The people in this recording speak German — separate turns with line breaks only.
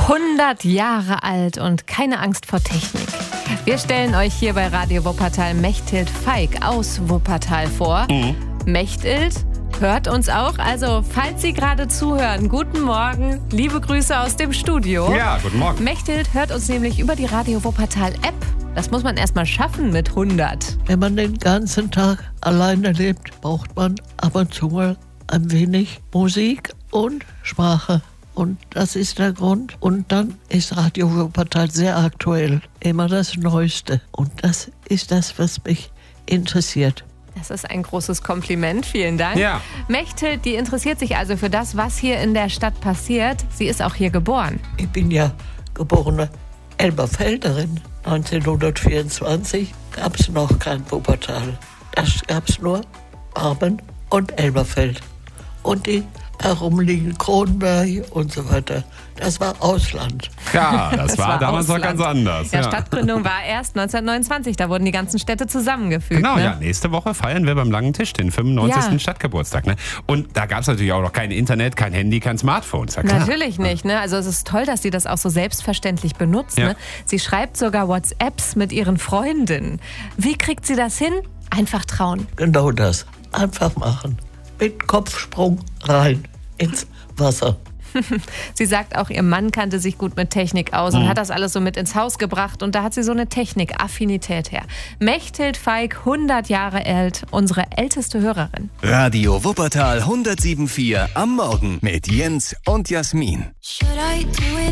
100 Jahre alt und keine Angst vor Technik. Wir stellen euch hier bei Radio Wuppertal Mechthild Feig aus Wuppertal vor. Mechthild hört uns auch, also falls Sie gerade zuhören, guten Morgen, liebe Grüße aus dem Studio.
Ja, guten Morgen.
Mechthild hört uns nämlich über die Radio Wuppertal App. Das muss man erstmal schaffen mit 100.
Wenn man den ganzen Tag alleine lebt, braucht man ab und zu mal ein wenig Musik und Sprache. Und das ist der Grund. Und dann ist Radio Wuppertal sehr aktuell. Immer das Neueste. Und das ist das, was mich interessiert.
Das ist ein großes Kompliment, vielen Dank.
Ja.
Mechthild, die interessiert sich also für das, was hier in der Stadt passiert. Sie ist auch hier geboren.
Ich bin ja geborene Elberfelderin. 1924 gab es noch kein Wuppertal. Das gab es nur Barmen und Elberfeld. Und die herumliegen Kronberg und so weiter. Das war Ausland.
Ja, das war damals noch
Ausland.
ganz anders.
Ja, Stadtgründung war erst 1929, da wurden die ganzen Städte zusammengefügt.
Genau,
ne?
ja. Nächste Woche feiern wir beim Langen Tisch den 95.
Ja.
Stadtgeburtstag. Ne? Und da gab es natürlich auch noch kein Internet, kein Handy, kein Smartphone. Ist ja klar.
Natürlich nicht, ne? Also es ist toll, dass sie das auch so selbstverständlich benutzt.
Ja.
Ne? Sie schreibt sogar WhatsApps mit ihren Freundinnen. Wie kriegt sie das hin? Einfach trauen.
Genau das. Einfach machen. Mit Kopfsprung rein ins Wasser.
Sie sagt auch, ihr Mann kannte sich gut mit Technik aus und hat das alles so mit ins Haus gebracht. Und da hat sie so eine Technik-Affinität her. Mechthild Feig, 100 Jahre alt, unsere älteste Hörerin.
Radio Wuppertal 107.4 am Morgen mit Jens und Jasmin.